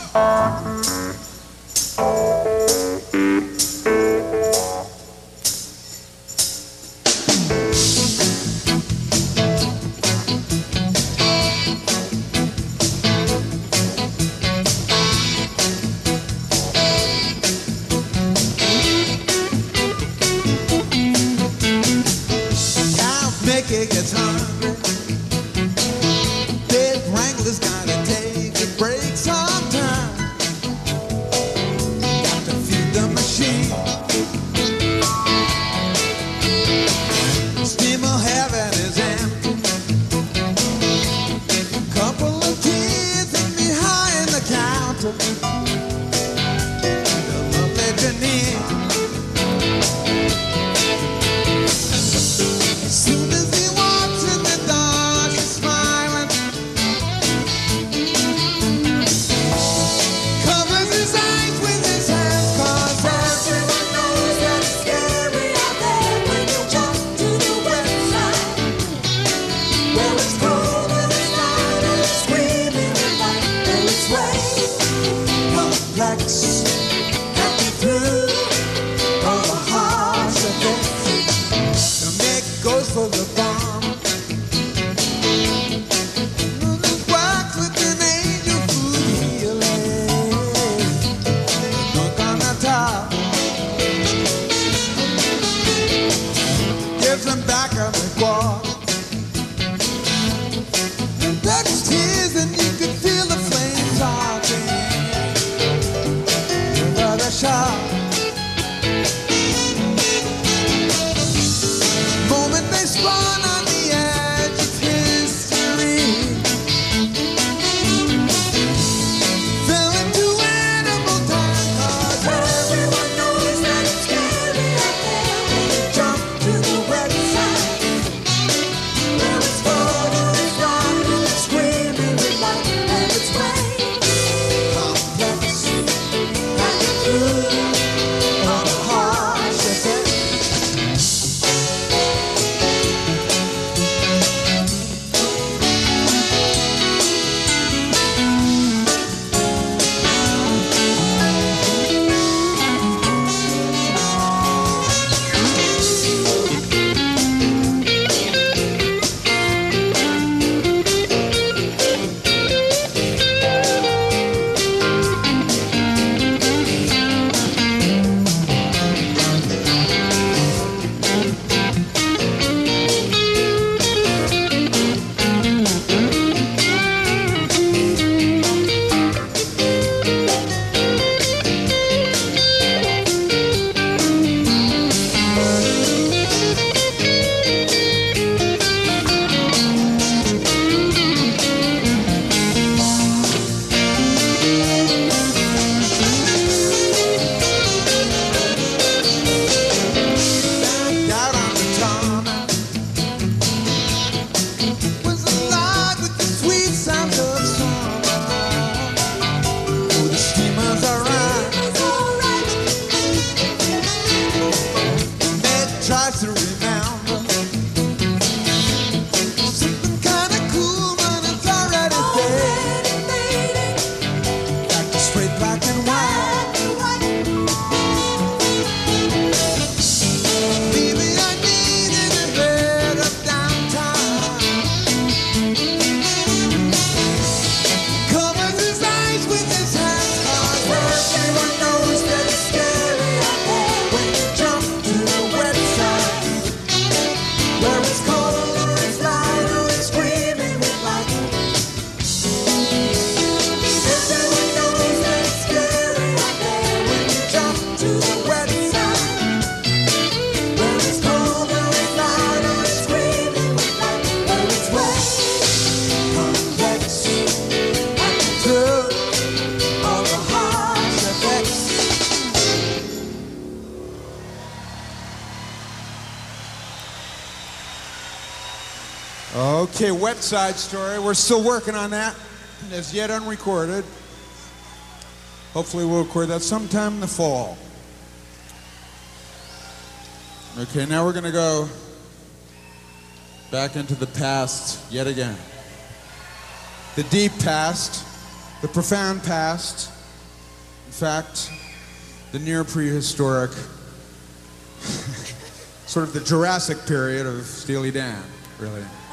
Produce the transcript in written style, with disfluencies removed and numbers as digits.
Mickey gets hungry. Big Wrangler's gotta take a break sometime. Got to feed the machine. Steamer heaven is empty. Couple of kids and behind the counter. The lovely Janine. Soon as he walks in the door, she's smiling. Covers his eyes with his hands, 'cause everyone knows that it's scary out there when you jump to the website, where it's cold and it's loud and it's screaming at night, and it's way complex, cutting through all the harsh effects. Goes for the bomb. Works with an angel food healing. Look on the top. Gives them back on the wall. And touched his and you could feel the flames talking. Over the shop. They spawn on the edge of history. Fell into animal time, 'cause everyone knows that it's scary out there when you jump to the website, where it's cold and it's dark and it's screaming with light, and it's way complex, cutting through all the harsh effects. Tries to remember something kind of cool, but it's already fading. Back to straight black and white. Maybe I needed a bit of downtime. Covers his eyes with his hands, 'cause everyone knows that it's scary out there when you jump to the website, where it's cold or it's loud or it's screaming with light. Everyone knows that it's scary out there when you jump to the website, where it's cold or it's loud or it's screaming with light, where it's way complex, cutting through all the harsh effects. Okay, Wet Side Story. We're still working on that. It's yet unrecorded. Hopefully we'll record that sometime in the fall. Okay, now we're gonna go back into the past yet again. The deep past, the profound past, In fact, the near prehistoric, sort of the Jurassic period of Steely Dan, really.